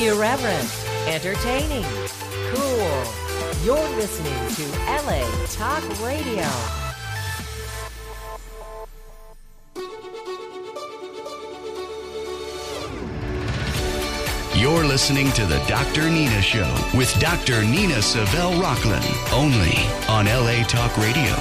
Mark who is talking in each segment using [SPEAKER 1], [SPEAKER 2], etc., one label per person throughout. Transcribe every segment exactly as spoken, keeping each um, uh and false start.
[SPEAKER 1] Irreverent, entertaining, cool. You're listening to L A Talk Radio.
[SPEAKER 2] You're listening to the Doctor Nina Show with Doctor Nina Savelle Rocklin, only on L A Talk Radio.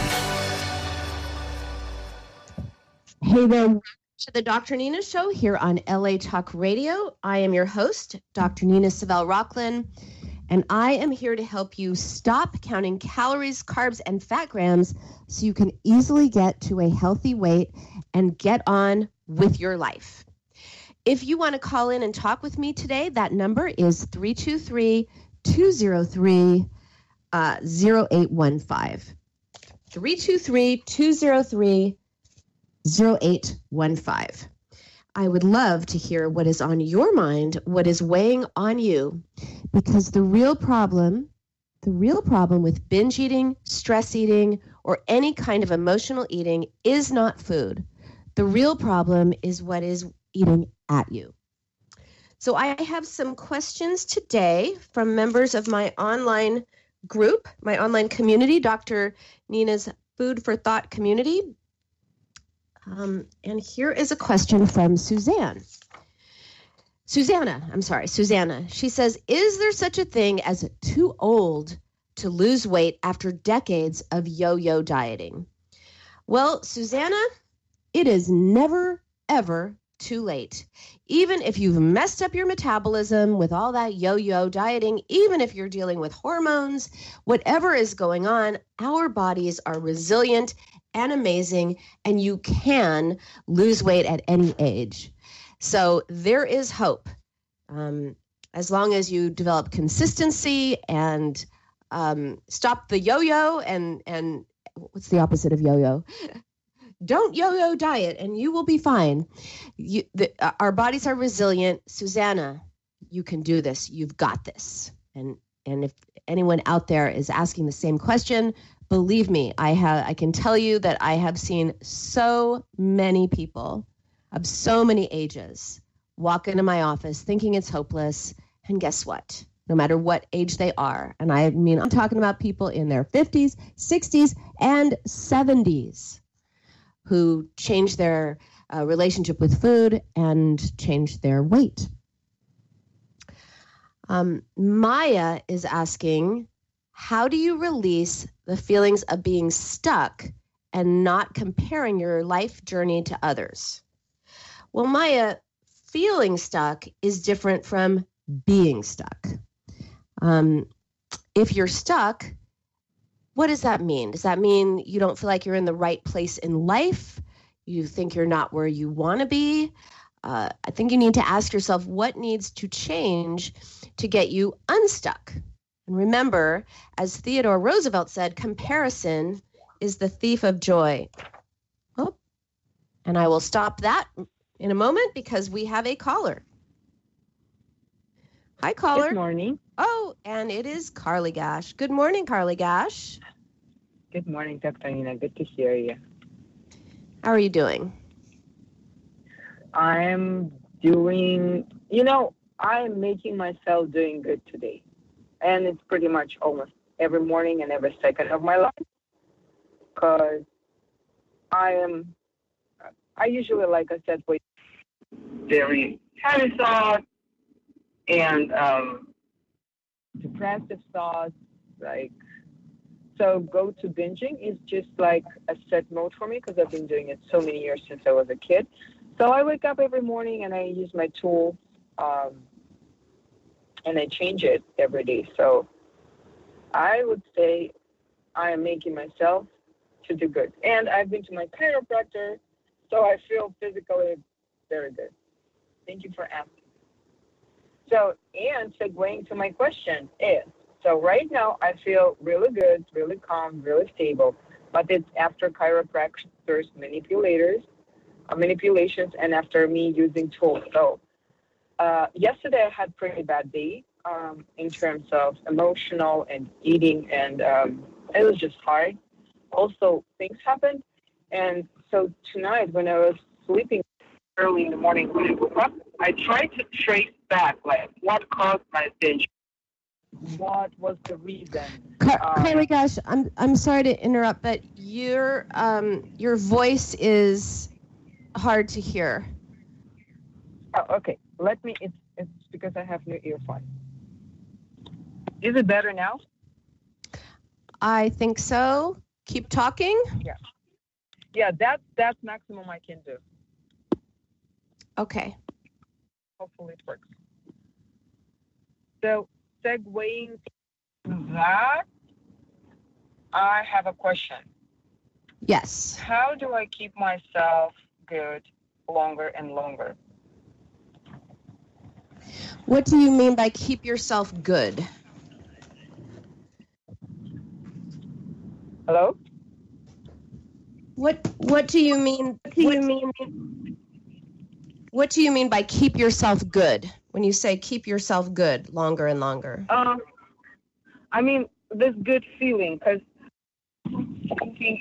[SPEAKER 3] Hey there, welcome to the Doctor Nina Show here on L A Talk Radio. I am your host, Doctor Nina Savelle Rocklin, and I am here to help you stop counting calories, carbs, and fat grams so you can easily get to a healthy weight and get on with your life. If you want to call in and talk with me today, that number is three two three, two zero three, zero eight one five. three two three, two zero three, zero eight one five. I would love to hear what is on your mind, what is weighing on you, because the real problem, the real problem with binge eating, stress eating, or any kind of emotional eating is not food. The real problem is what is eating at you. So I have some questions today from members of my online group, my online community, Doctor Nina's Food for Thought community. Um, and here is a question from Suzanne. Susanna, I'm sorry, Susanna. She says, is there such a thing as too old to lose weight after decades of yo-yo dieting? Well, Susanna, it is never, ever too late. Even if you've messed up your metabolism with all that yo-yo dieting, even if you're dealing with hormones, whatever is going on, our bodies are resilient and amazing, and you can lose weight at any age. So there is hope. Um, as long as you develop consistency and um, stop the yo-yo and, and what's the opposite of yo-yo? Don't yo-yo diet and you will be fine. You, the, uh, our bodies are resilient. Susanna, you can do this. You've got this. And and if anyone out there is asking the same question, believe me, I have. I can tell you that I have seen so many people of so many ages walk into my office thinking it's hopeless. And guess what? No matter what age they are, and I mean, I'm talking about people in their fifties, sixties, and seventies. Who changed their uh, relationship with food and changed their weight. Um, Maya is asking, how do you release the feelings of being stuck and not comparing your life journey to others? Well, Maya, feeling stuck is different from being stuck. Um, if you're stuck, what does that mean? Does that mean you don't feel like you're in the right place in life? You think you're not where you want to be? Uh, I think you need to ask yourself what needs to change to get you unstuck. And remember, as Theodore Roosevelt said, comparison is the thief of joy. Oh, and I will stop that in a moment because we have a caller. Hi, caller.
[SPEAKER 4] Good morning.
[SPEAKER 3] Oh, and it is Carly Gash. Good morning, Carly Gash.
[SPEAKER 4] Good morning, Doctor Nina. Good to hear you.
[SPEAKER 3] How are you doing?
[SPEAKER 4] I'm doing, you know, I'm making myself doing good today. And it's pretty much almost every morning and every second of my life. Because I am, I usually, like I said, with very heavy thoughts and um, depressive thoughts, like, so go to binging is just like a set mode for me because I've been doing it so many years since I was a kid. So I wake up every morning and I use my tool um, and I change it every day. So I would say I am making myself to do good. And I've been to my chiropractor, so I feel physically very good. Thank you for asking. So, and segueing to my question is, so right now I feel really good, really calm, really stable, but it's after chiropractors, manipulators, uh, manipulations, and after me using tools. So uh, yesterday I had a pretty bad day um, in terms of emotional and eating, and um, it was just hard. Also, things happened, and so tonight when I was sleeping early in the morning when I woke up, I tried to trace back, like what caused my binge? What was the reason?
[SPEAKER 3] Car-
[SPEAKER 4] um,
[SPEAKER 3] Carly, gosh, I'm I'm sorry to interrupt, but your um your voice is hard to hear.
[SPEAKER 4] Oh, okay, let me. It's it's because I have new earphones. Is it better now?
[SPEAKER 3] I think so. Keep talking.
[SPEAKER 4] Yeah. Yeah, that's that's maximum I can do.
[SPEAKER 3] Okay.
[SPEAKER 4] Hopefully it works. So, segueing to that, I have a question.
[SPEAKER 3] Yes.
[SPEAKER 4] How do I keep myself good longer and longer?
[SPEAKER 3] What do you mean by keep yourself good?
[SPEAKER 4] Hello?
[SPEAKER 3] What What do you mean? What do you mean? What do you mean by keep yourself good? When you say keep yourself good longer and longer?
[SPEAKER 4] Um, I mean this good feeling, because I was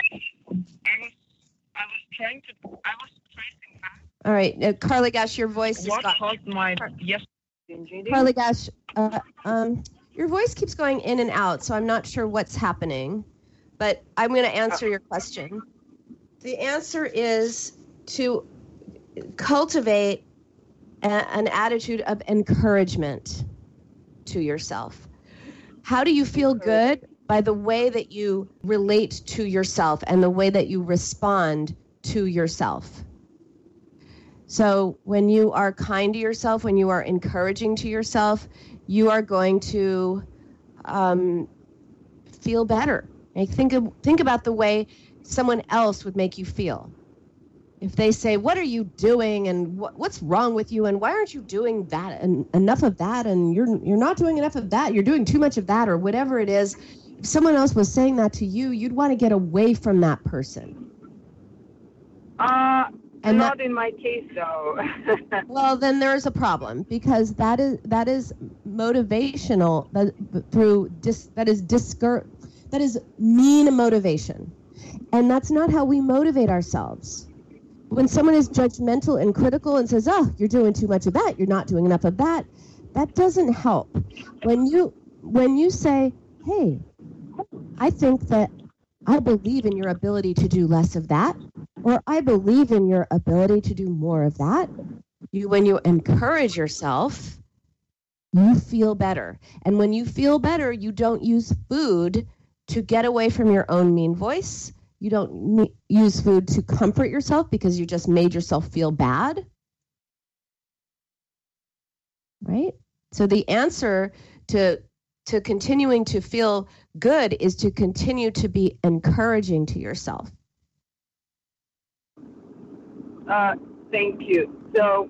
[SPEAKER 4] I was trying to I was tracing back.
[SPEAKER 3] All right, uh, Carly, gosh, your voice just
[SPEAKER 4] What
[SPEAKER 3] got.
[SPEAKER 4] caused my yes?
[SPEAKER 3] Carly, gosh, uh, um, your voice keeps going in and out, so I'm not sure what's happening. But I'm going to answer your question. The answer is to cultivate a, an attitude of encouragement to yourself. How do you feel good? By the way that you relate to yourself and the way that you respond to yourself. So when you are kind to yourself, when you are encouraging to yourself, you are going to um, feel better. And think of, think about the way someone else would make you feel. If they say, what are you doing and what, what's wrong with you and why aren't you doing that and enough of that and you're you're not doing enough of that, you're doing too much of that or whatever it is, if someone else was saying that to you, you'd want to get away from that person.
[SPEAKER 4] Uh,
[SPEAKER 3] And
[SPEAKER 4] not
[SPEAKER 3] that,
[SPEAKER 4] in my case, though.
[SPEAKER 3] well, then there's a problem because that is that is motivational. That through dis, that is discour, that is mean motivation, and that's not how we motivate ourselves. When someone is judgmental and critical and says, "Oh, you're doing too much of that. You're not doing enough of that," that doesn't help. When you when you say, "Hey, I think that I believe in your ability to do less of that," or I believe in your ability to do more of that. You, when you encourage yourself, you feel better. And when you feel better, you don't use food to get away from your own mean voice. You don't ne- use food to comfort yourself because you just made yourself feel bad. Right? So the answer to to continuing to feel good is to continue to be encouraging to yourself.
[SPEAKER 4] Uh, thank you. So,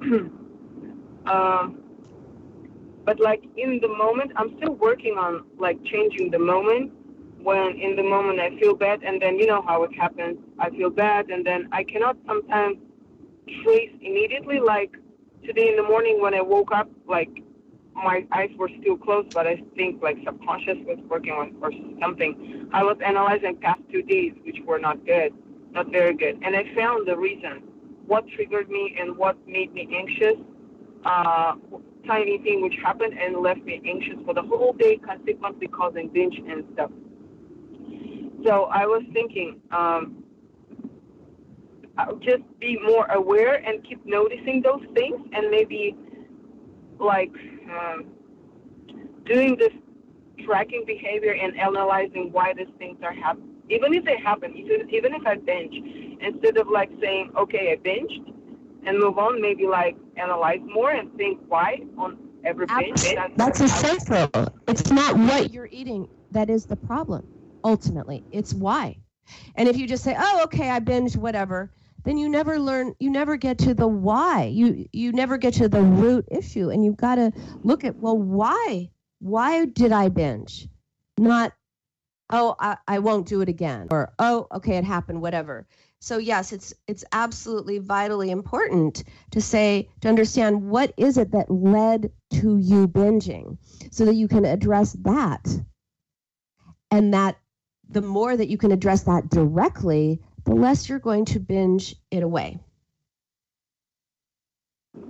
[SPEAKER 4] um, but like in the moment, I'm still working on like changing the moment. When in the moment I feel bad, and then you know how it happens. I feel bad, and then I cannot sometimes trace immediately. Like today in the morning when I woke up, like my eyes were still closed, but I think like subconscious was working on or something. I was analyzing past two days, which were not good, not very good, and I found the reason. What triggered me and what made me anxious, uh, tiny thing which happened and left me anxious for the whole day, consequently causing binge and stuff. So I was thinking, um, I'll just be more aware and keep noticing those things and maybe like um, doing this tracking behavior and analyzing why these things are happening. Even if they happen, even, even if I binge, instead of like saying, okay, I binged and move on, maybe like analyze more and think why on every binge. That's,
[SPEAKER 3] That's essential. It's not what you're eating that is the problem, ultimately. It's why. And if you just say, oh, okay, I binged, whatever, then you never learn, you never get to the why. You you never get to the root issue. And you've got to look at, well, why? Why did I binge? Not, oh, I, I won't do it again, or, oh, okay, it happened, whatever. So yes, it's it's absolutely vitally important to say, to understand what is it that led to you binging so that you can address that. And that the more that you can address that directly, the less you're going to binge it away.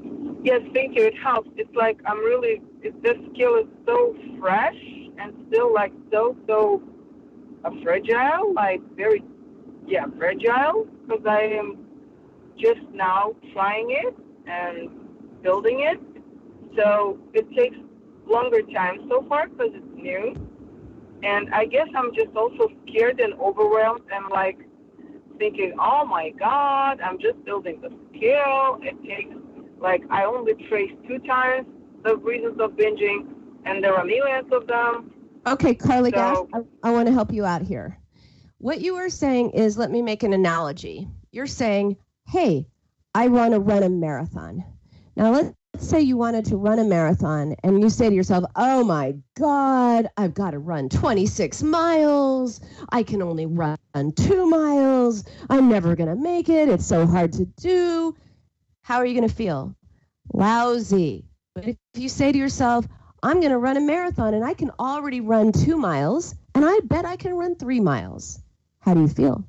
[SPEAKER 4] Yes, thank you. It helps. It's like I'm really, it, this skill is so fresh and still like so, so uh, fragile, like very, yeah, fragile, because I am just now trying it and building it. So it takes longer time so far because it's new. And I guess I'm just also scared and overwhelmed and like thinking, oh my God, I'm just building the skill. It takes, like, I only traced two times the reasons of binging, and there are millions of them.
[SPEAKER 3] Okay, Carly
[SPEAKER 4] So-
[SPEAKER 3] Gash, I, I want to help you out here. What you are saying is, let me make an analogy. You're saying, hey, I want to run a marathon. Now, let's say you wanted to run a marathon, and you say to yourself, oh my God, I've got to run twenty-six miles. I can only run two miles. I'm never going to make it. It's so hard to do. How are you going to feel? Lousy. But if you say to yourself, I'm going to run a marathon, and I can already run two miles, and I bet I can run three miles. How do you feel?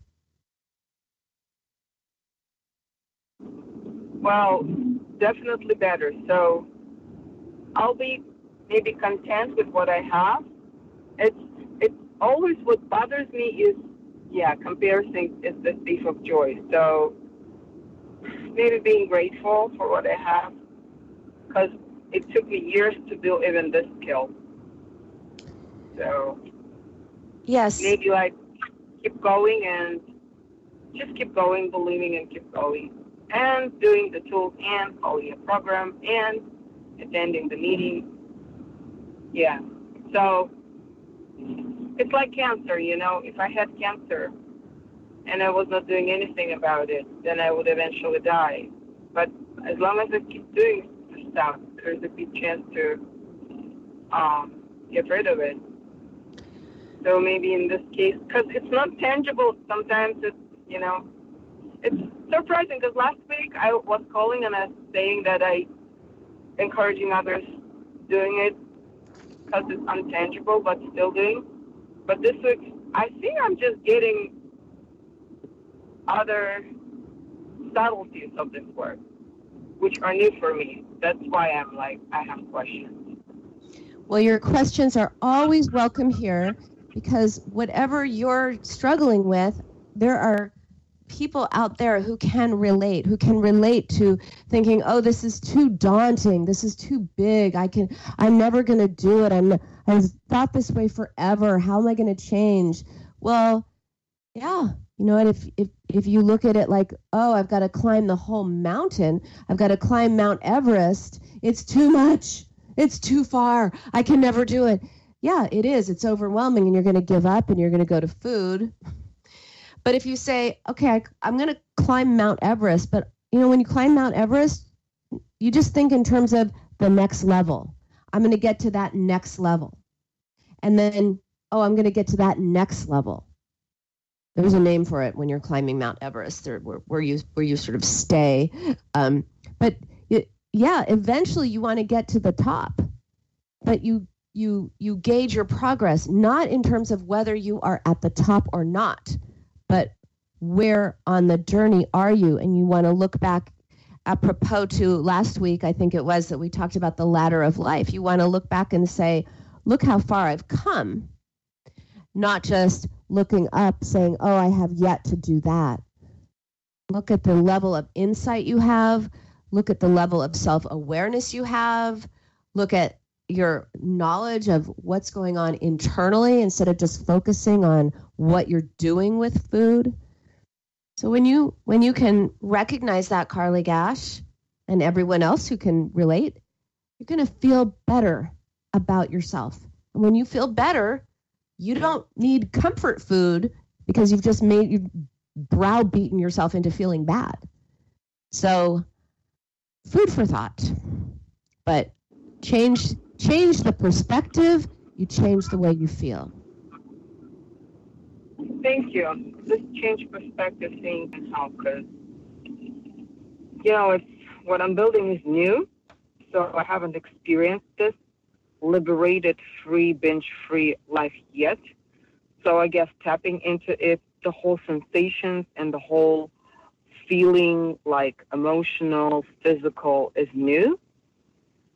[SPEAKER 4] Well, definitely better. So I'll be maybe content with what I have. It's it's always what bothers me is, yeah, comparison is the thief of joy. So maybe being grateful for what I have, because it took me years to build even this skill. So
[SPEAKER 3] Yes.
[SPEAKER 4] maybe like keep going and just keep going, believing and keep going. And doing the tools and following a program and attending the meeting. Yeah. So it's like cancer, you know. If I had cancer and I was not doing anything about it, then I would eventually die. But as long as I keep doing the stuff, there's a big chance to um, get rid of it. So maybe in this case, because it's not tangible, sometimes it's, you know, it's surprising because last week I was calling and I was saying that I encouraging others doing it because it's untangible but still doing. But this week I think I'm just getting other subtleties of this work, which are new for me. That's why I'm like, I have questions.
[SPEAKER 3] Well, your questions are always welcome here, because whatever you're struggling with, there are people out there who can relate, who can relate to thinking, oh, this is too daunting. This is too big. I can, I'm never going to do it. I'm, I've thought this way forever. How am I going to change? Well, yeah. You know, and if, if, if you look at it like, oh, I've got to climb the whole mountain. I've got to climb Mount Everest. It's too much. It's too far. I can never do it. Yeah, it is. It's overwhelming, and you're going to give up, and you're going to go to food. But if you say, okay, I, I'm going to climb Mount Everest, but, you know, when you climb Mount Everest, you just think in terms of the next level. I'm going to get to that next level. And then, oh, I'm going to get to that next level. There's a name for it when you're climbing Mount Everest, or where, where you where you sort of stay. Um, but, it, yeah, eventually you want to get to the top. But you you you gauge your progress, not in terms of whether you are at the top or not, but where on the journey are you? And you want to look back, apropos to last week, I think it was, that we talked about the ladder of life. You want to look back and say, look how far I've come, not just looking up saying, oh, I have yet to do that. Look at the level of insight you have. Look at the level of self-awareness you have. Look at your knowledge of what's going on internally instead of just focusing on what you're doing with food. So when you when you can recognize that, Carly Gash, and everyone else who can relate, you're going to feel better about yourself. And when you feel better, you don't need comfort food because you've just made you browbeaten yourself into feeling bad. So food for thought. But change change the perspective, you change the way you feel.
[SPEAKER 4] Thank you. This change perspective thing can help because, you know, it's, what I'm building is new, so I haven't experienced this liberated, free, binge-free life yet. So I guess tapping into it, the whole sensations and the whole feeling, like emotional, physical, is new.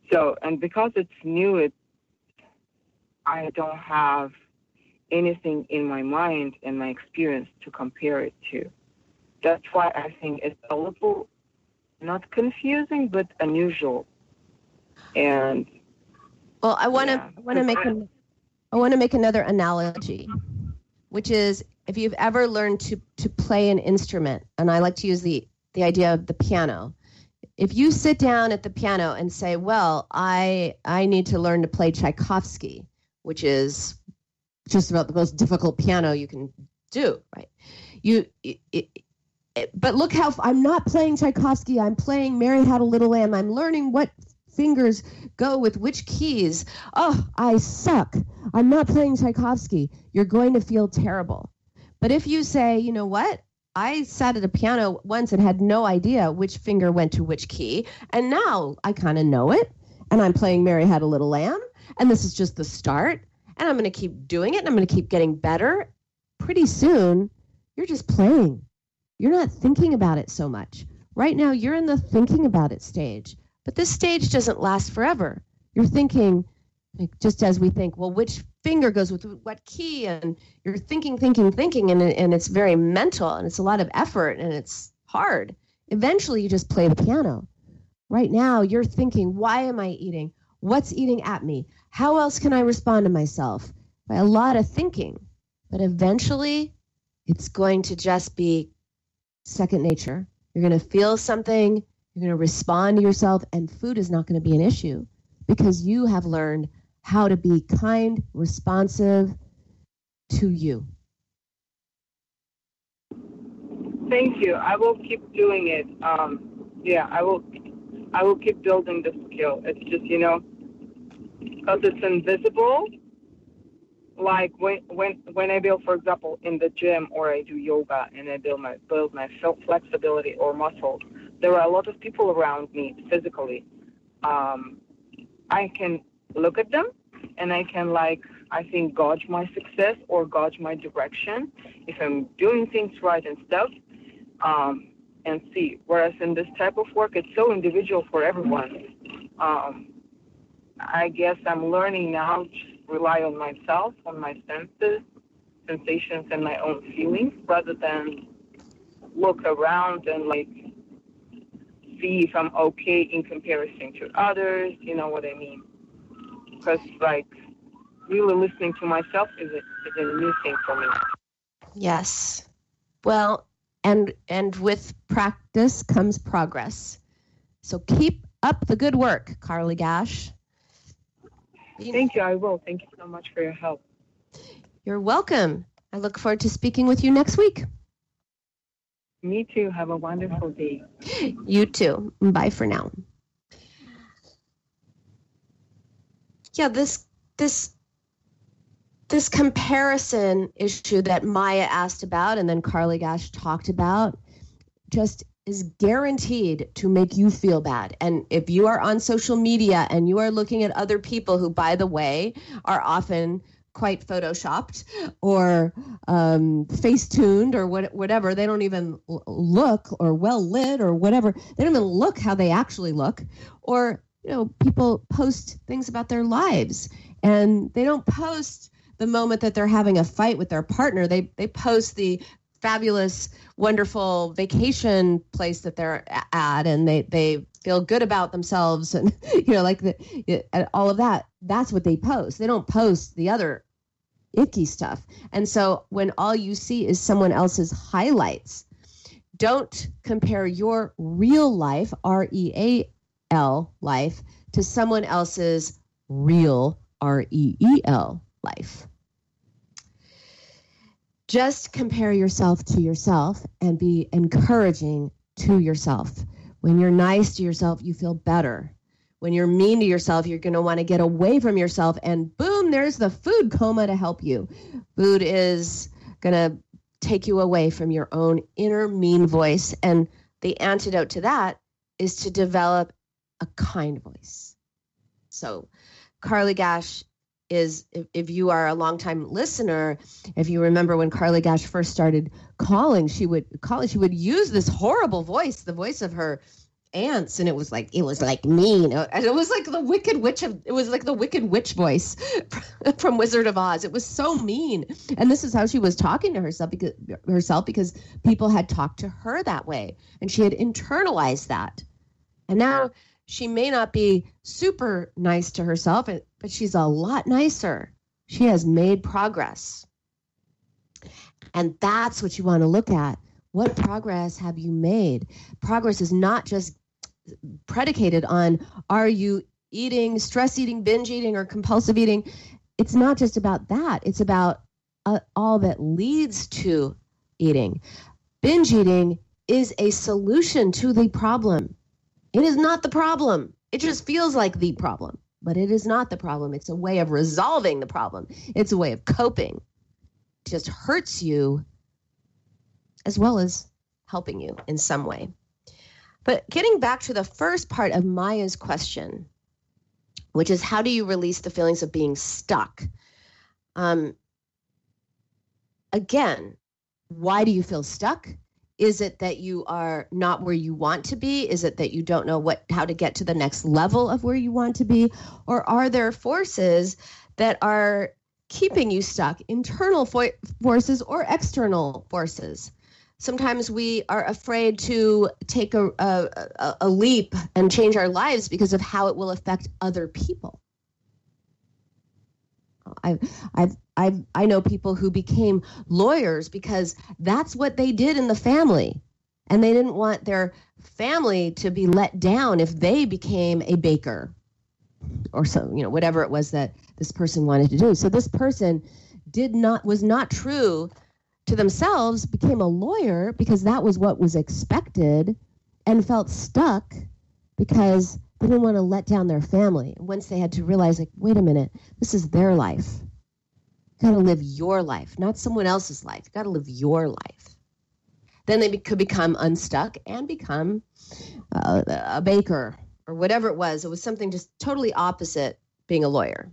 [SPEAKER 4] So, and because it's new, it, I don't have anything in my mind and my experience to compare it to. That's why I think it's a little, not confusing, but unusual. And
[SPEAKER 3] well, I want to
[SPEAKER 4] yeah.
[SPEAKER 3] I want to make an, I want to make another analogy, which is if you've ever learned to to play an instrument, and I like to use the the idea of the piano. If you sit down at the piano and say, "Well, I I need to learn to play Tchaikovsky," which is just about the most difficult piano you can do, right? You, it, it, it, but look how I'm not playing Tchaikovsky. I'm playing Mary Had a Little Lamb. I'm learning what fingers go with which keys. Oh, I suck. I'm not playing Tchaikovsky. You're going to feel terrible. But if you say, you know what? I sat at a piano once and had no idea which finger went to which key, and now I kind of know it, and I'm playing Mary Had a Little Lamb, and this is just the start, and I'm going to keep doing it, and I'm going to keep getting better. Pretty soon, you're just playing. You're not thinking about it so much. Right now, you're in the thinking about it stage, but this stage doesn't last forever. You're thinking, like, just as we think, well, which finger goes with what key, and you're thinking, thinking, thinking, and, and it's very mental, and it's a lot of effort, and it's hard. Eventually, you just play the piano. Right now, you're thinking, why am I eating? What's eating at me? How else can I respond to myself? By a lot of thinking. But eventually, it's going to just be second nature. You're going to feel something, you're going to respond to yourself, and food is not going to be an issue because you have learned how to be kind, responsive to you.
[SPEAKER 4] Thank you. I will keep doing it. Um, yeah, I will. I will keep building the skill. It's just, you know, because it's invisible. Like when when when I build, for example, in the gym, or I do yoga and I build my build my flexibility or muscles, there are a lot of people around me physically. Um, I can look at them and I can, like, I think, gauge my success or gauge my direction if I'm doing things right and stuff, um, and see. Whereas in this type of work, it's so individual for everyone. Um, I guess I'm learning now to rely on myself, on my senses, sensations, and my own feelings, rather than look around and, like, see if I'm okay in comparison to others. You know what I mean? Because, like, really listening to myself is a, is a new thing for me.
[SPEAKER 3] Yes. Well, and and with practice comes progress. So keep up the good work, Carly Gash.
[SPEAKER 4] Thank you. I will. Thank you so much for your help.
[SPEAKER 3] You're welcome. I look forward to speaking with you next week.
[SPEAKER 4] Me too. Have a wonderful day.
[SPEAKER 3] You too. Bye for now. Yeah, this this this comparison issue that Maya asked about and then Carly Gash talked about just is guaranteed to make you feel bad. And if you are on social media and you are looking at other people who, by the way, are often quite photoshopped or um, face-tuned or what, whatever, they don't even look, or well-lit or whatever, they don't even look how they actually look. Or, you know, people post things about their lives and they don't post the moment that they're having a fight with their partner. They they post the fabulous, wonderful vacation place that they're at, and they, they feel good about themselves, and, you know, like the, all of that. That's what they post. They don't post the other icky stuff. And so when all you see is someone else's highlights, don't compare your real life, R E A L life, to someone else's real, R E E L life. Just compare yourself to yourself and be encouraging to yourself. When you're nice to yourself, you feel better. When you're mean to yourself, you're going to want to get away from yourself, and boom, there's the food coma to help you. Food is going to take you away from your own inner mean voice, and the antidote to that is to develop a kind voice. So Carly Gash is, if, if you are a longtime listener, if you remember when Carly Gash first started calling, she would call, she would use this horrible voice, the voice of her ants, and it was like it was like mean. It was like the wicked witch of it was like the wicked witch voice from Wizard of Oz. It was so mean, and this is how she was talking to herself because herself because people had talked to her that way, and she had internalized that, and now she may not be super nice to herself, but she's a lot nicer. She has made progress, and that's what you want to look at. What progress have you made? Progress is not just predicated on are you eating, stress eating, binge eating, or compulsive eating. It's not just about that. It's about uh, all that leads to eating. Binge eating is a solution to the problem. It is not the problem. It just feels like the problem, but it is not the problem. It's a way of resolving the problem. It's a way of coping. It just hurts you as well as helping you in some way. But getting back to the first part of Maya's question, which is how do you release the feelings of being stuck? Um, again, why do you feel stuck? Is it that you are not where you want to be? Is it that you don't know what how to get to the next level of where you want to be? Or are there forces that are keeping you stuck, internal fo- forces or external forces? Sometimes we are afraid to take a, a, a leap and change our lives because of how it will affect other people. I've, I've, I've, I know people who became lawyers because that's what they did in the family. And they didn't want their family to be let down if they became a baker or so, you know, whatever it was that this person wanted to do. So this person did not, was not true to themselves, became a lawyer because that was what was expected, and felt stuck because they didn't want to let down their family. And once they had to realize, like, wait a minute, this is their life. You got to live your life, not someone else's life. You got to live your life. Then they be- could become unstuck and become uh, a baker or whatever it was. It was something just totally opposite being a lawyer.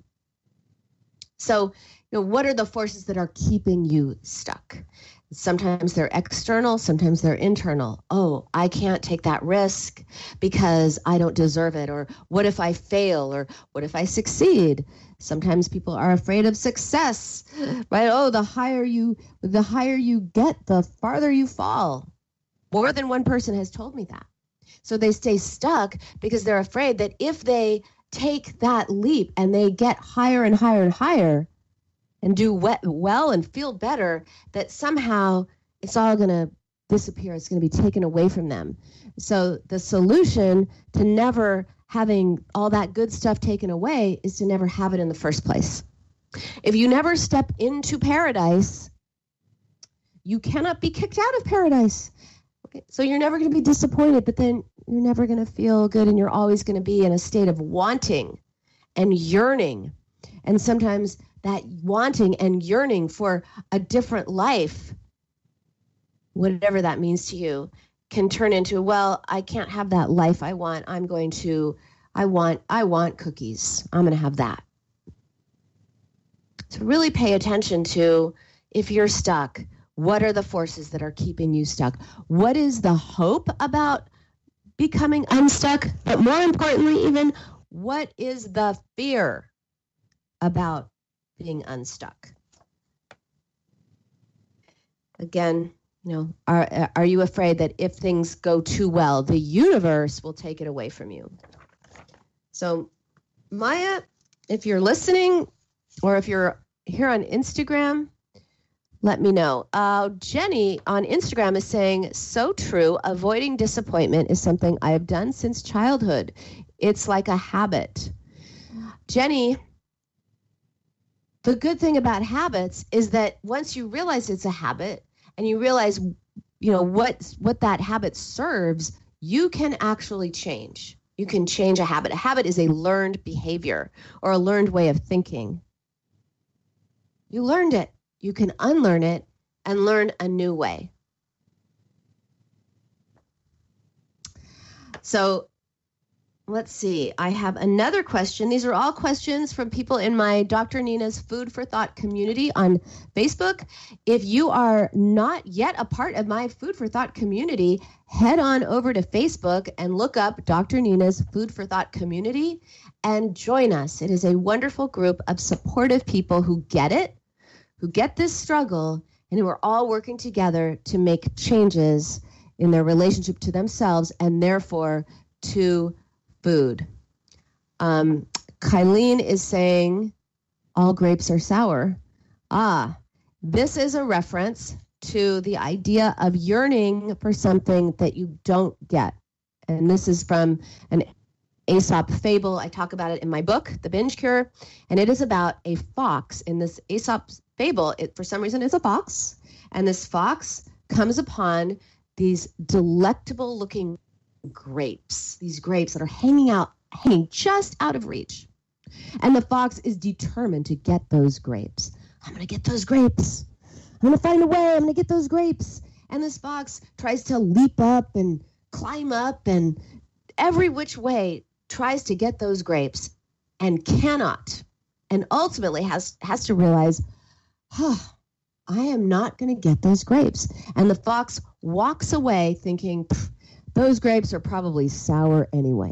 [SPEAKER 3] So, you know, what are the forces that are keeping you stuck? Sometimes they're external, sometimes they're internal. Oh, I can't take that risk because I don't deserve it. Or what if I fail? Or what if I succeed? Sometimes people are afraid of success, right? Oh, the higher you, the higher you get, the farther you fall. More than one person has told me that. So they stay stuck because they're afraid that if they take that leap and they get higher and higher and higher, and do well and feel better, that somehow it's all going to disappear. It's going to be taken away from them. So the solution to never having all that good stuff taken away is to never have it in the first place. If you never step into paradise, you cannot be kicked out of paradise. Okay? So you're never going to be disappointed, but then you're never going to feel good, and you're always going to be in a state of wanting and yearning. And sometimes that wanting and yearning for a different life, whatever that means to you, can turn into, well, I can't have that life I want. I'm going to, I want, I want cookies. I'm going to have that. So really pay attention to, if you're stuck, what are the forces that are keeping you stuck? What is the hope about becoming unstuck? But more importantly, even, what is the fear about being unstuck? Again, you know, are are you afraid that if things go too well, the universe will take it away from you? So, Maya, if you're listening, or if you're here on Instagram, let me know. Uh, Jenny on Instagram is saying, so true, avoiding disappointment is something I have done since childhood. It's like a habit. Jenny, the good thing about habits is that once you realize it's a habit and you realize, you know, what what that habit serves, you can actually change. You can change a habit. A habit is a learned behavior or a learned way of thinking. You learned it. You can unlearn it and learn a new way. So let's see. I have another question. These are all questions from people in my Doctor Nina's Food for Thought community on Facebook. If you are not yet a part of my Food for Thought community, head on over to Facebook and look up Doctor Nina's Food for Thought community and join us. It is a wonderful group of supportive people who get it, who get this struggle, and who are all working together to make changes in their relationship to themselves and therefore to food. Um, Kylene is saying all grapes are sour. Ah, this is a reference to the idea of yearning for something that you don't get. And this is from an Aesop fable. I talk about it in my book, The Binge Cure. And it is about a fox. In this Aesop fable, it, for some reason, it's a fox. And this fox comes upon these delectable looking grapes, these grapes that are hanging out, hanging just out of reach. And the fox is determined to get those grapes. I'm going to get those grapes. I'm going to find a way. I'm going to get those grapes. And this fox tries to leap up and climb up and every which way tries to get those grapes and cannot. And ultimately has, has to realize, oh, I am not going to get those grapes. And the fox walks away thinking, those grapes are probably sour anyway.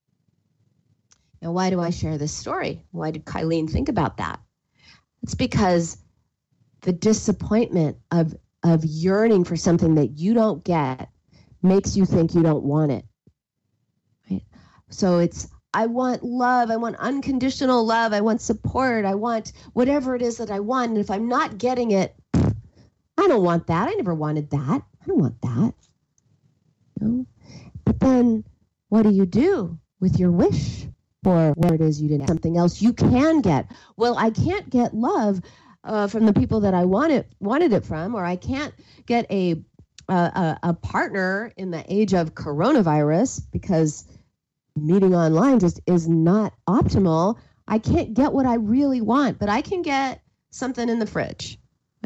[SPEAKER 3] Now, why do I share this story? Why did Kylene think about that? It's because the disappointment of, of yearning for something that you don't get makes you think you don't want it. Right? So it's, I want love. I want unconditional love. I want support. I want whatever it is that I want. And if I'm not getting it, I don't want that. I never wanted that. I don't want that. No. But then what do you do with your wish for what it is you didn't get? Something else you can get. Well, I can't get love uh, from the people that I wanted wanted it from, or I can't get a, a a partner in the age of coronavirus because meeting online just is not optimal. I can't get what I really want, but I can get something in the fridge.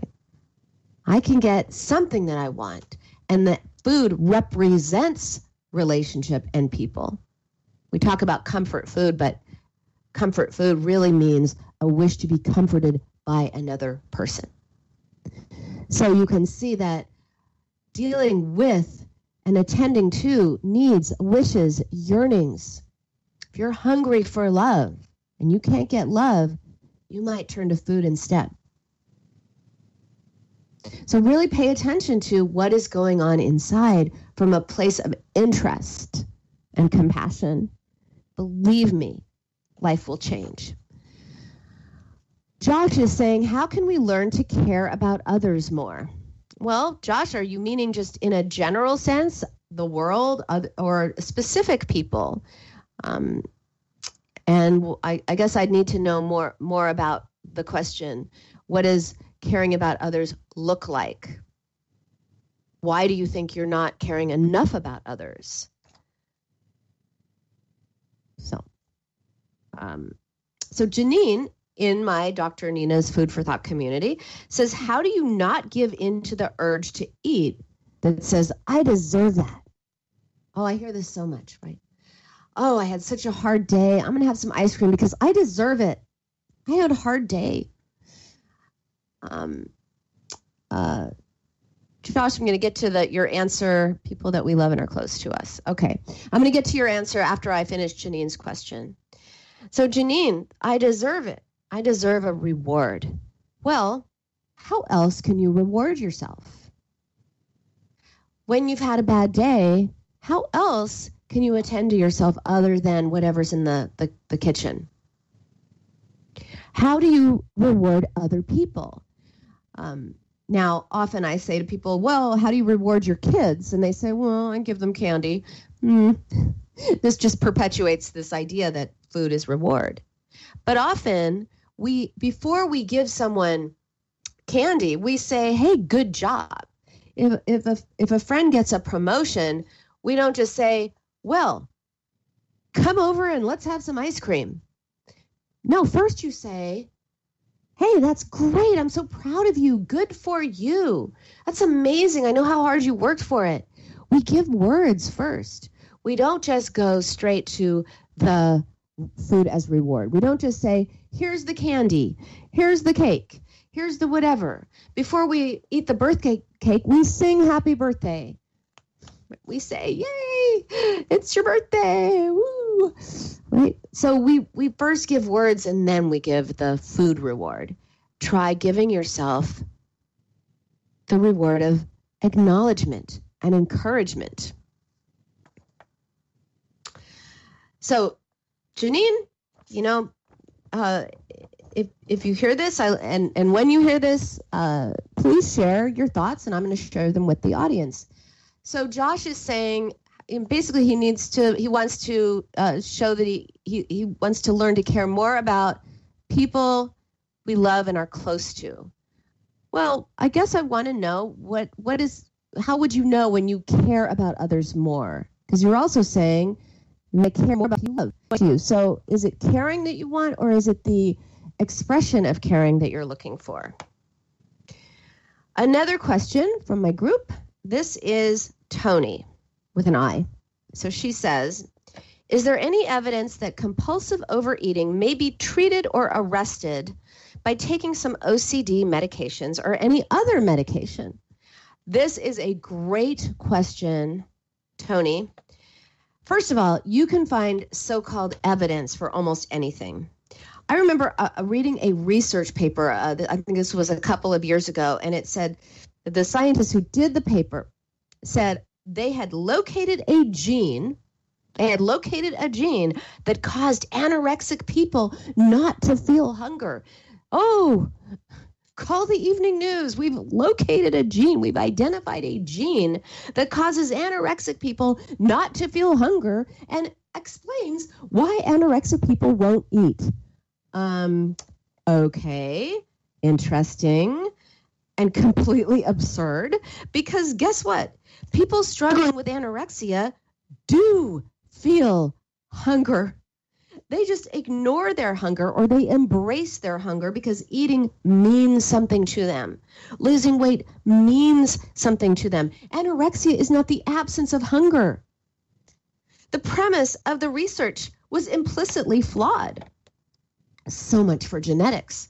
[SPEAKER 3] I can get something that I want, and that food represents relationship and people. We talk about comfort food, but comfort food really means a wish to be comforted by another person. So you can see that dealing with and attending to needs, wishes, yearnings. If you're hungry for love and you can't get love, you might turn to food instead. So really pay attention to what is going on inside from a place of interest and compassion. Believe me, life will change. Josh is saying, how can we learn to care about others more? Well, Josh, are you meaning just in a general sense, the world, or specific people? Um, and I, I guess I'd need to know more, more about the question. What does caring about others look like? Why do you think you're not caring enough about others? So, um, so Janine, in my Doctor Nina's Food for Thought community, says, how do you not give in to the urge to eat that says, I deserve that? Oh, I hear this so much, right? Oh, I had such a hard day. I'm going to have some ice cream because I deserve it. I had a hard day. Um, uh, Josh, I'm going to get to the your answer, people that we love and are close to us. Okay, I'm going to get to your answer after I finish Janine's question. So Janine, I deserve it. I deserve a reward. Well, how else can you reward yourself? When you've had a bad day, how else can you attend to yourself other than whatever's in the, the, the kitchen? How do you reward other people? Um, now, often I say to people, well, how do you reward your kids? And they say, well, I give them candy. Mm. This just perpetuates this idea that food is reward. But often, we before we give someone candy, we say, hey, good job. If, if, a, if a friend gets a promotion, we don't just say, well, come over and let's have some ice cream. No, first you say, hey, that's great. I'm so proud of you. Good for you. That's amazing. I know how hard you worked for it. We give words first. we don't just go straight to the food as reward. We don't just say, here's the candy, here's the cake, here's the whatever. Before we eat the birthday cake, we sing happy birthday. We say, yay, it's your birthday, woo, right? So we, we first give words and then we give the food reward. Try giving yourself the reward of acknowledgement and encouragement. So, Janine, you know, uh, if if you hear this, I, and, and when you hear this, uh, please share your thoughts, and I'm going to share them with the audience. So Josh is saying, basically, he needs to, he wants to uh, show that he, he he wants to learn to care more about people we love and are close to. Well, I guess I want to know what what is, how would you know when you care about others more? Because you're also saying you care more about you love you. So is it caring that you want, or is it the expression of caring that you're looking for? Another question from my group. This is Tony with an I. So she says, is there any evidence that compulsive overeating may be treated or arrested by taking some O C D medications or any other medication? This is a great question, Tony. First of all, you can find so-called evidence for almost anything. I remember uh, reading a research paper, uh, I think this was a couple of years ago, and it said that the scientists who did the paper said they had located a gene, they had located a gene that caused anorexic people not to feel hunger. Oh, call the evening news. We've located a gene. We've identified a gene that causes anorexic people not to feel hunger and explains why anorexic people won't eat. Um, okay, interesting and completely absurd, because guess what? People struggling with anorexia do feel hunger. They just ignore their hunger, or they embrace their hunger because eating means something to them. Losing weight means something to them. Anorexia is not the absence of hunger. The premise of the research was implicitly flawed. So much for genetics.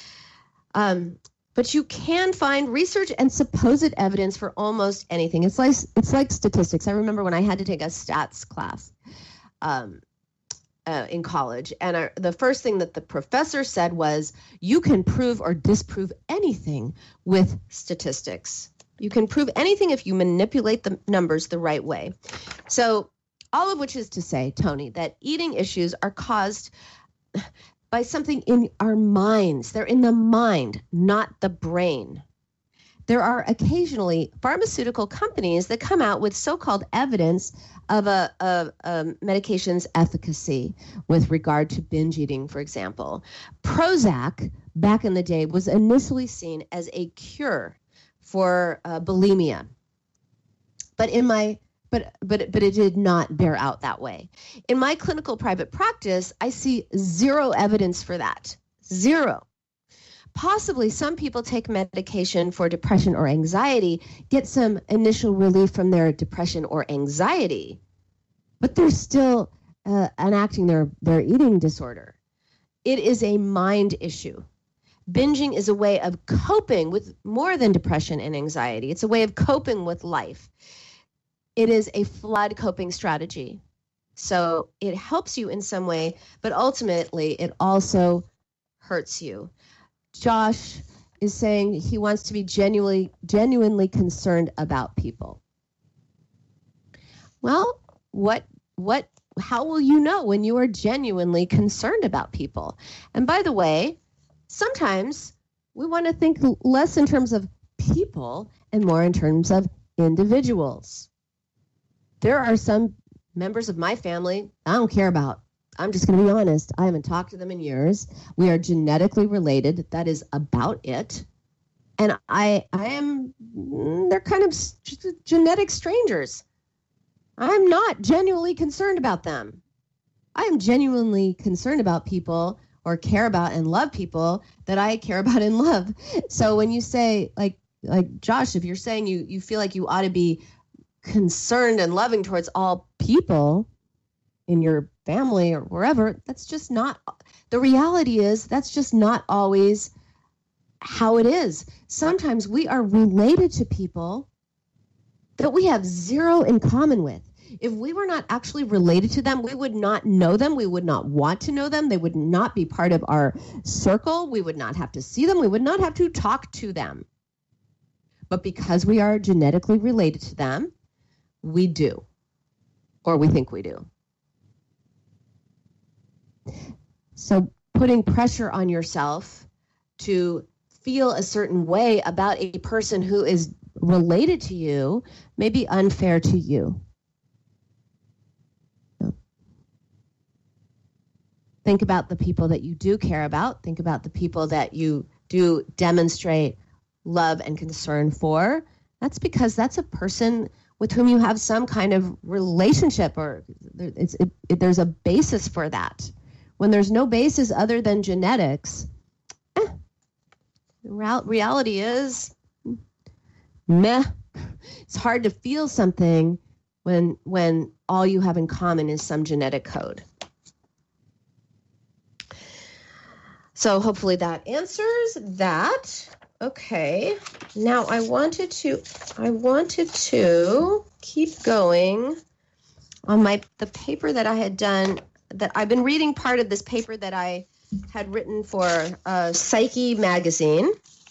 [SPEAKER 3] Um, but you can find research and supposed evidence for almost anything. It's like it's like statistics. I remember when I had to take a stats class. Um, Uh, in college. And our, the first thing that the professor said was, you can prove or disprove anything with statistics. You can prove anything if you manipulate the numbers the right way. So all of which is to say, Tony, that eating issues are caused by something in our minds. They're in the mind, not the brain. There are occasionally pharmaceutical companies that come out with so-called evidence of a, a, a medication's efficacy with regard to binge eating, for example. Prozac, back in the day, was initially seen as a cure for uh, bulimia. But in my but but but it did not bear out that way. In my clinical private practice, I see zero evidence for that. Zero. Possibly some people take medication for depression or anxiety, get some initial relief from their depression or anxiety, but they're still uh, enacting their, their eating disorder. It is a mind issue. Binging is a way of coping with more than depression and anxiety. It's a way of coping with life. It is a flawed coping strategy. So it helps you in some way, but ultimately it also hurts you. Josh is saying he wants to be genuinely, genuinely concerned about people. Well, what, what, how will you know when you are genuinely concerned about people? And by the way, sometimes we want to think less in terms of people and more in terms of individuals. There are some members of my family I don't care about. I'm just going to be honest. I haven't talked to them in years. We are genetically related. That is about it. And I, I am, they're kind of genetic strangers. I'm not genuinely concerned about them. I am genuinely concerned about people or care about and love people that I care about and love. So when you say, like, like Josh, if you're saying you, you feel like you ought to be concerned and loving towards all people in your family or wherever, that's just not, the reality is that's just not always how it is. Sometimes we are related to people that we have zero in common with. If we were not actually related to them, we would not know them. We would not want to know them. They would not be part of our circle. We would not have to see them. We would not have to talk to them. But because we are genetically related to them, we do, or we think we do. So putting pressure on yourself to feel a certain way about a person who is related to you may be unfair to you. Think about the people that you do care about. Think about the people that you do demonstrate love and concern for. That's because that's a person with whom you have some kind of relationship, or it's, it, it, there's a basis for that. When there's no basis other than genetics, eh, real, reality is meh. It's hard to feel something when when all you have in common is some genetic code. So hopefully that answers that. Okay. Now I wanted to I wanted to keep going on my the paper that I had done, that I've been reading part of this paper that I had written for uh, Psyche magazine.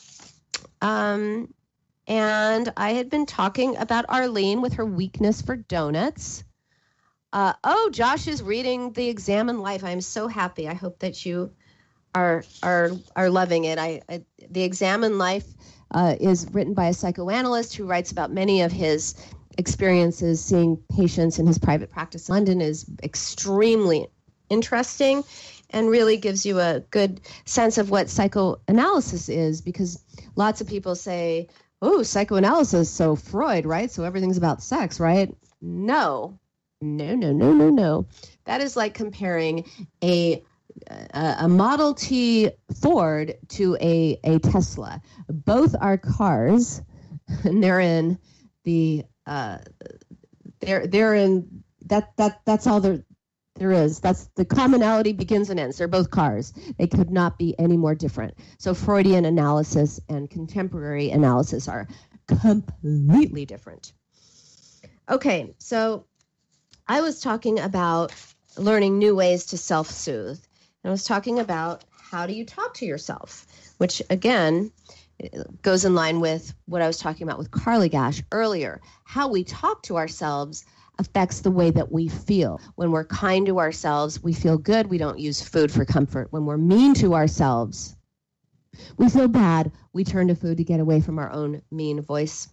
[SPEAKER 3] Um, and I had been talking about Arlene with her weakness for donuts. Uh, oh, Josh is reading The Examined Life. I'm so happy. I hope that you are are are loving it. I, I The Examined Life uh, is written by a psychoanalyst who writes about many of his experiences seeing patients in his private practice in London. Is extremely interesting and really gives you a good sense of what psychoanalysis is, because lots of people say, oh, psychoanalysis, so Freud, right? So everything's about sex, right? No, no, no, no, no, no. That is like comparing a a, a Model T Ford to a, a Tesla. Both are cars, and they're in the uh, they're they're in that that that's all there there is. That's the commonality begins and ends. They're both cars. They could not be any more different. So Freudian analysis and contemporary analysis are completely different. Okay, so I was talking about learning new ways to self-soothe. I was talking about how do you talk to yourself, which again goes in line with what I was talking about with Carly Gash earlier. How we talk to ourselves affects the way that we feel. When we're kind to ourselves, we feel good. We don't use food for comfort. When we're mean to ourselves, we feel bad. We turn to food to get away from our own mean voice.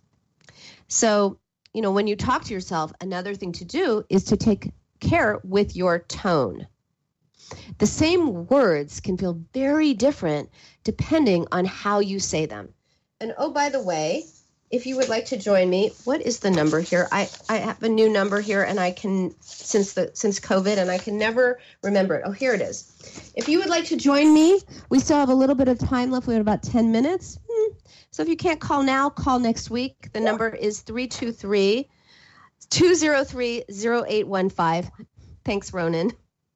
[SPEAKER 3] So, you know, when you talk to yourself, another thing to do is to take care with your tone. The same words can feel very different depending on how you say them. And oh, by the way, if you would like to join me, what is the number here? I, I have a new number here, and I can, since the since COVID, and I can never remember it. Oh, here it is. If you would like to join me, we still have a little bit of time left. We have about ten minutes. Hmm. So if you can't call now, call next week. The number is three two three, two zero three, zero eight one five. Thanks, Ronan.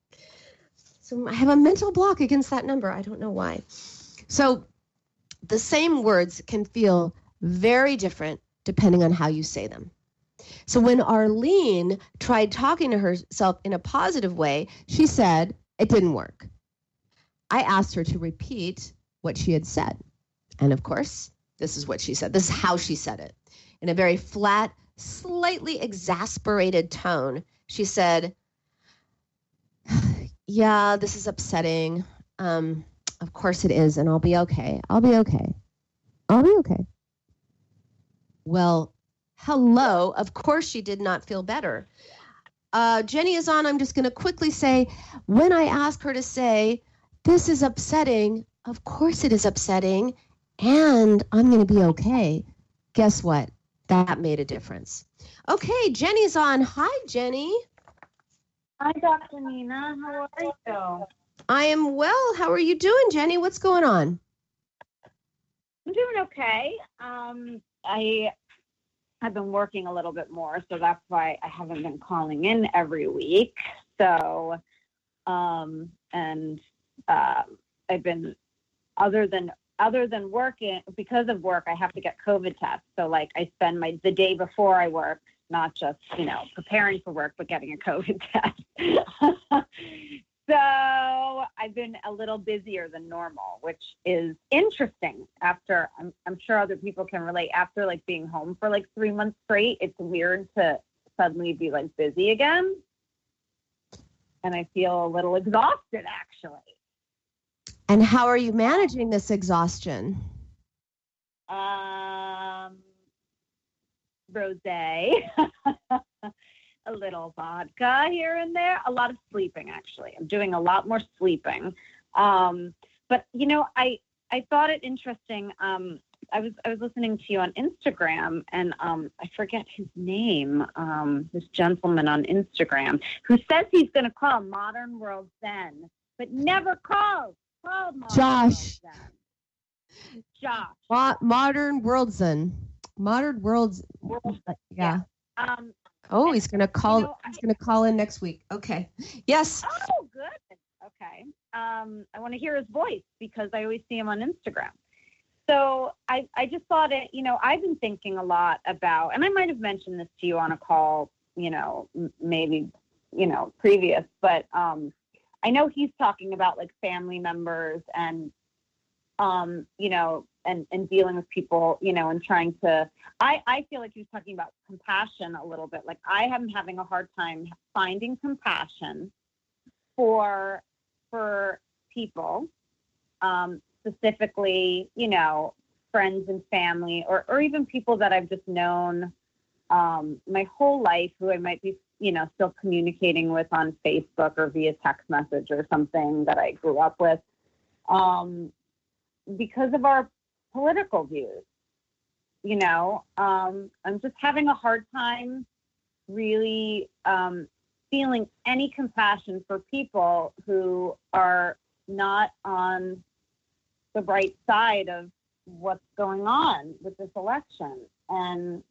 [SPEAKER 3] So I have a mental block against that number. I don't know why. So the same words can feel very different depending on how you say them. So when Arlene tried talking to herself in a positive way, she said it didn't work. I asked her to repeat what she had said. And of course, this is what she said. This is how she said it. In a very flat, slightly exasperated tone, she said, yeah, this is upsetting. Um, of course it is, and I'll be okay. I'll be okay. I'll be okay. Well, hello. Of course she did not feel better. Uh, Jenny is on. I'm just going to quickly say, when I ask her to say, this is upsetting, of course it is upsetting, and I'm going to be okay. Guess what? That made a difference. Okay, Jenny's on. Hi, Jenny.
[SPEAKER 5] Hi, Doctor Nina. How are you?
[SPEAKER 3] I am well. How are you doing, Jenny? What's going on?
[SPEAKER 5] I'm doing okay. Um, I I've been working a little bit more, so that's why I haven't been calling in every week. So, um, and uh, I've been, other than other than working, because of work, I have to get COVID tests. So, like, I spend my the day before I work, not just, you know, preparing for work, but getting a COVID test. So I've been a little busier than normal, which is interesting. After, I'm, I'm sure other people can relate, after like being home for like three months straight, it's weird to suddenly be like busy again. And I feel a little exhausted, actually.
[SPEAKER 3] And how are you managing this exhaustion?
[SPEAKER 5] Um, rosé. A little vodka here and there, a lot of sleeping, actually. I'm doing a lot more sleeping. Um, but, you know, I, I thought it interesting. Um, I was, I was listening to you on Instagram, and um, I forget his name, um, this gentleman on Instagram who says he's going to call Modern World Zen, but never calls. Called Modern
[SPEAKER 3] Josh.
[SPEAKER 5] World Zen. Josh.
[SPEAKER 3] Mo- Modern World Zen. Modern World's.
[SPEAKER 5] World,
[SPEAKER 3] yeah.
[SPEAKER 5] yeah. Um,
[SPEAKER 3] Oh, he's gonna call.
[SPEAKER 5] You know,
[SPEAKER 3] he's gonna call in next week. Okay. Yes.
[SPEAKER 5] Oh, good. Okay. Um, I want to hear his voice because I always see him on Instagram. So I, I just thought it. You know, I've been thinking a lot about, and I might have mentioned this to you on a call. You know, m- maybe, you know, previous, but um, I know he's talking about like family members and, um, you know, and, and dealing with people, you know, and trying to, I, I feel like he was talking about compassion a little bit. Like I am having a hard time finding compassion for, for people, um, specifically, you know, friends and family, or, or even people that I've just known, um, my whole life who I might be, you know, still communicating with on Facebook or via text message or something that I grew up with, um, because of our political views. You know, um, I'm just having a hard time really um, feeling any compassion for people who are not on the right side of what's going on with this election. And,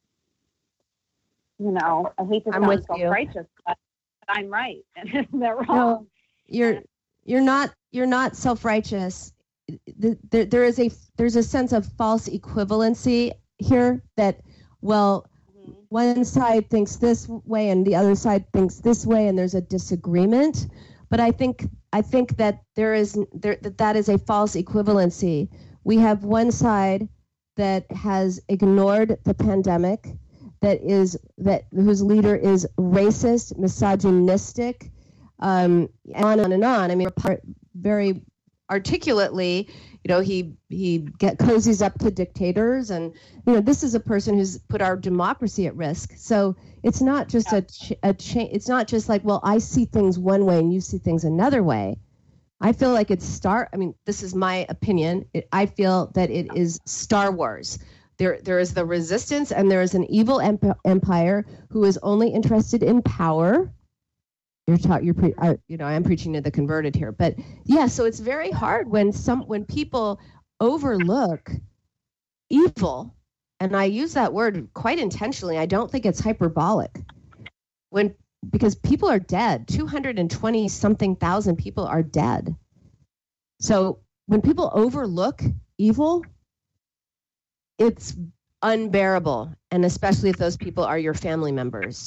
[SPEAKER 5] you know, I hate to
[SPEAKER 3] I'm
[SPEAKER 5] sound
[SPEAKER 3] with you.
[SPEAKER 5] self-righteous, but I'm right and they're wrong.
[SPEAKER 3] No, you're you're not you're not self-righteous. There, there is a there's a sense of false equivalency here that, well, mm-hmm. one side thinks this way and the other side thinks this way, and there's a disagreement. But I think I think that there is there that that is a false equivalency. We have one side that has ignored the pandemic, that is that whose leader is racist, misogynistic, um, and on and on. I mean, very articulately, you know, he he get cozies up to dictators, and you know, this is a person who's put our democracy at risk. So it's not just a ch- a cha- it's not just like, well, I see things one way and you see things another way. I feel like it's Star. I mean, this is my opinion. It, I feel that it is Star Wars. There there is the resistance, and there is an evil emp- empire who is only interested in power. You're taught, you're, pre- I, you know, I'm preaching to the converted here, but yeah. So it's very hard when some, when people overlook evil, and I use that word quite intentionally. I don't think it's hyperbolic. When because people are dead, two hundred twenty something thousand people are dead. So when people overlook evil, it's unbearable, and especially if those people are your family members.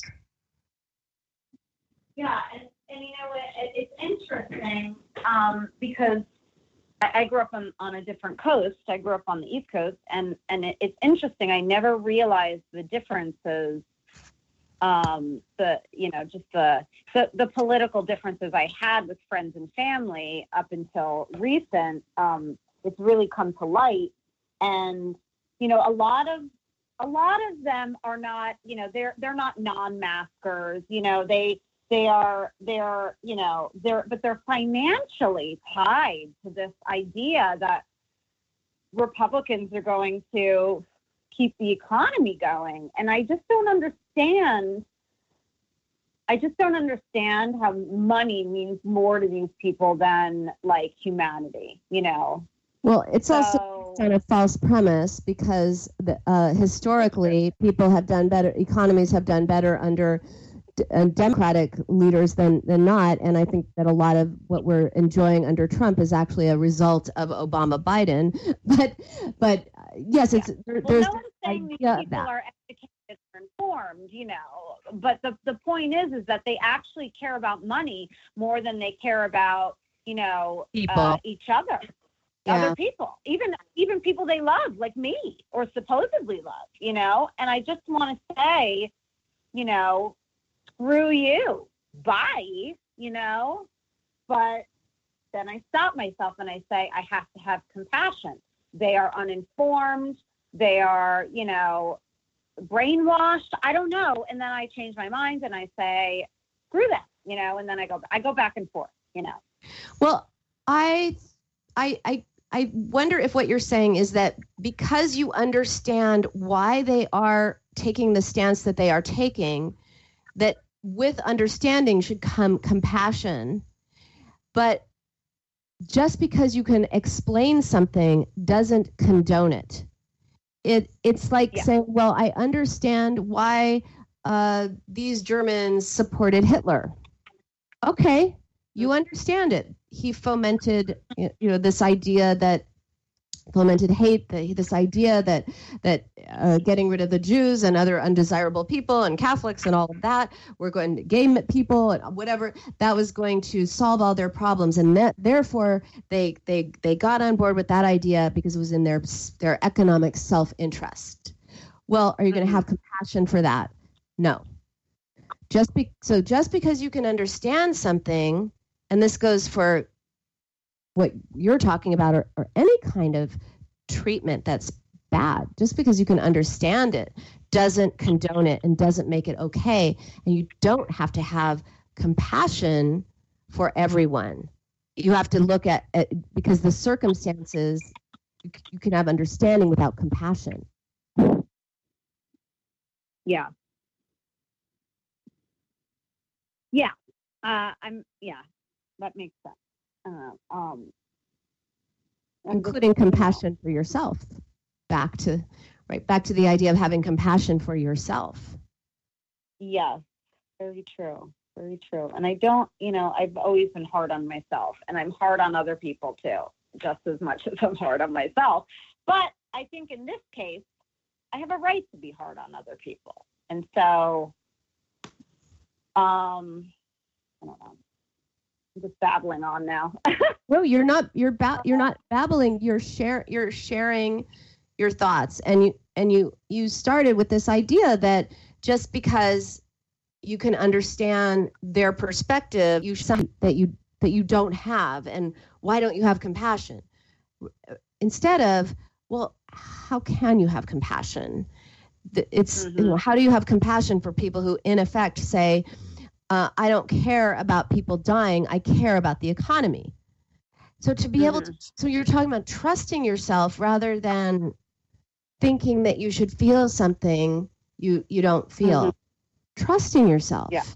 [SPEAKER 5] Yeah, and, and you know, it, it's interesting um, because I, I grew up on, on a different coast. I grew up on the East Coast, and, and it, it's interesting. I never realized the differences, um, the, you know, just the, the, the political differences I had with friends and family up until recent. Um, it's really come to light. And, you know, a lot of, a lot of them are not, you know, they're, they're not non-maskers, you know, they, They are, they're, you know, they're, but they're financially tied to this idea that Republicans are going to keep the economy going. And I just don't understand. I just don't understand how money means more to these people than like humanity, you know?
[SPEAKER 3] Well, it's
[SPEAKER 5] so,
[SPEAKER 3] also based on a false premise because the, uh, historically people have done better, economies have done better under d- uh, Democratic leaders than, than not. And I think that a lot of what we're enjoying under Trump is actually a result of Obama Biden. But but uh, yes, it's
[SPEAKER 5] yeah.
[SPEAKER 3] there,
[SPEAKER 5] well,
[SPEAKER 3] there's
[SPEAKER 5] no one's saying these
[SPEAKER 3] yeah,
[SPEAKER 5] people
[SPEAKER 3] that.
[SPEAKER 5] are educated or informed, you know. But the the point is, is that they actually care about money more than they care about, you know,
[SPEAKER 3] People.
[SPEAKER 5] Uh, each other.
[SPEAKER 3] Yeah.
[SPEAKER 5] Other people, even even people they love, like me, or supposedly love, you know. And I just want to say, you know, screw you, bye, you know. But then I stop myself and I say I have to have compassion. They are uninformed. They are, you know, brainwashed. I don't know. And then I change my mind and I say, screw them, you know. And then I go I go back and forth, you know.
[SPEAKER 3] Well, I I I. I wonder if what you're saying is that because you understand why they are taking the stance that they are taking, that with understanding should come compassion. But just because you can explain something doesn't condone it. It it's like
[SPEAKER 5] yeah.
[SPEAKER 3] saying, well, I understand why uh, these Germans supported Hitler. Okay, you understand it. He fomented, you know, this idea that fomented hate, the, this idea that that uh, getting rid of the Jews and other undesirable people and Catholics and all of that, we're going to gay people and whatever, that was going to solve all their problems, and that, therefore they they they got on board with that idea because it was in their their economic self-interest. Well, are you going to have compassion for that? No. Just be, so just because you can understand something. And this goes for what you're talking about, or, or any kind of treatment that's bad. Just because you can understand it doesn't condone it and doesn't make it okay. And you don't have to have compassion for everyone. You have to look at, at because the circumstances, you, you can have understanding without compassion.
[SPEAKER 5] Yeah. Yeah. Uh, I'm, yeah. That makes sense. Uh, um,
[SPEAKER 3] Including just, compassion for yourself. Back to, right, back to the idea of having compassion for yourself.
[SPEAKER 5] Yes, very true. Very true. And I don't, you know, I've always been hard on myself, and I'm hard on other people too, just as much as I'm hard on myself. But I think in this case, I have a right to be hard on other people. And so, um, I don't know. I'm just babbling on now.
[SPEAKER 3] No, you're not. You're ba- You're not babbling. You're share. You're sharing your thoughts, and you and you you started with this idea that just because you can understand their perspective, you something that you that you don't have, and why don't you have compassion? Instead of, well, how can you have compassion? It's mm-hmm. you know, how do you have compassion for people who, in effect, say, Uh, I don't care about people dying. I care about the economy. So to be mm-hmm. able to, so you're talking about trusting yourself rather than thinking that you should feel something you, you don't feel. Mm-hmm. Trusting yourself.
[SPEAKER 5] Yeah.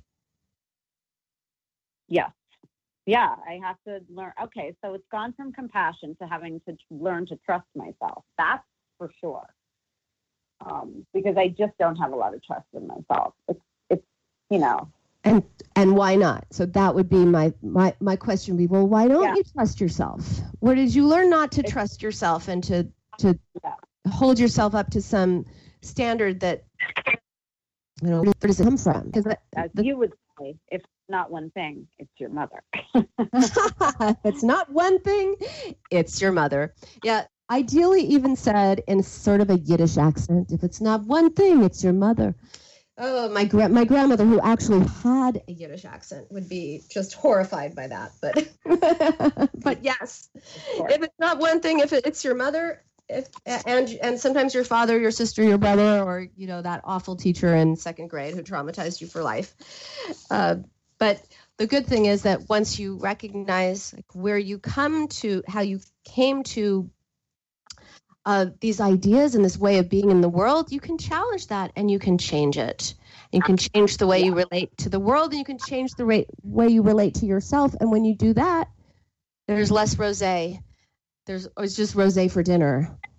[SPEAKER 5] Yeah. Yeah. I have to learn. Okay. So it's gone from compassion to having to learn to trust myself. That's for sure. Um, because I just don't have a lot of trust in myself. It's, it's, you know,
[SPEAKER 3] And and why not? So that would be my my, my question would be, well, why don't
[SPEAKER 5] yeah.
[SPEAKER 3] you trust yourself? Where did you learn not to trust yourself and to to
[SPEAKER 5] yeah.
[SPEAKER 3] hold yourself up to some standard that, you know, where does it come from? Because
[SPEAKER 5] as the, you would say, if not one thing, it's your mother.
[SPEAKER 3] If it's not one thing, it's your mother. Yeah. Ideally even said in sort of a Yiddish accent, if it's not one thing, it's your mother. Oh, my gra- my grandmother, who actually had a Yiddish accent, would be just horrified by that. But but yes, if it's not one thing, if it, it's your mother, if and and sometimes your father, your sister, your brother, or you know that awful teacher in second grade who traumatized you for life. Uh, but the good thing is that once you recognize like, where you come to, how you came to Uh, these ideas and this way of being in the world, you can challenge that and you can change it. You can change the way yeah. you relate to the world, and you can change the ra- way you relate to yourself. And when you do that, there's less rosé. There's it's just rosé for dinner.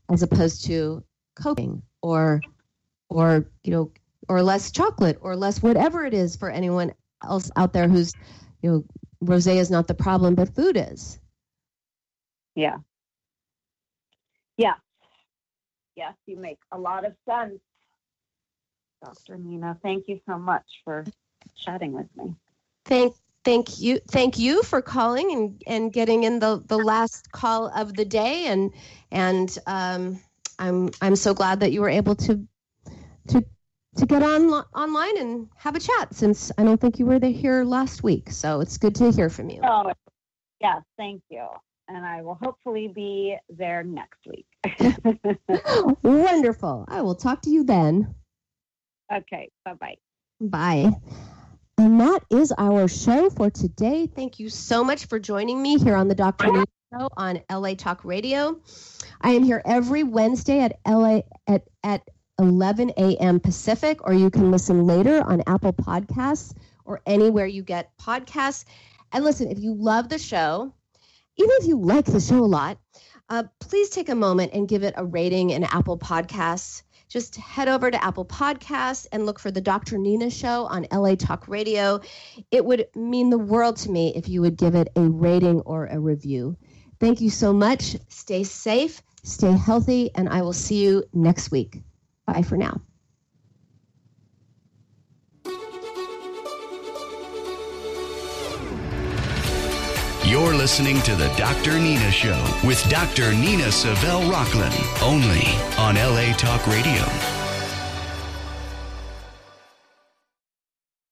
[SPEAKER 3] as opposed to coping or, or, you know, or less chocolate or less whatever it is for anyone else out there who's, you know, rosé is not the problem, but food is.
[SPEAKER 5] Yeah. Yeah. Yes, you make a lot of sense, Doctor Nina. Thank you so much for chatting with me.
[SPEAKER 3] Thank, thank you, thank you for calling and, and getting in the, the last call of the day, and and um, I'm I'm so glad that you were able to to to get on online and have a chat, since I don't think you were there here last week. So it's good to hear from you.
[SPEAKER 5] Oh, yes, thank you. And I will hopefully be there next week.
[SPEAKER 3] Wonderful. I will talk to you then.
[SPEAKER 5] Okay. Bye-bye.
[SPEAKER 3] Bye. And that is our show for today. Thank you so much for joining me here on the Doctor Nina Show on L A Talk Radio. I am here every Wednesday at L A at, at eleven a.m. Pacific, or you can listen later on Apple Podcasts or anywhere you get podcasts. And listen, if you love the show, even if you like the show a lot, uh, please take a moment and give it a rating in Apple Podcasts. Just head over to Apple Podcasts and look for the Doctor Nina Show on L A Talk Radio. It would mean the world to me if you would give it a rating or a review. Thank you so much. Stay safe, stay healthy, and I will see you next week. Bye for now.
[SPEAKER 2] You're listening to the Doctor Nina Show with Doctor Nina Savelle Rocklin, only on L A Talk Radio.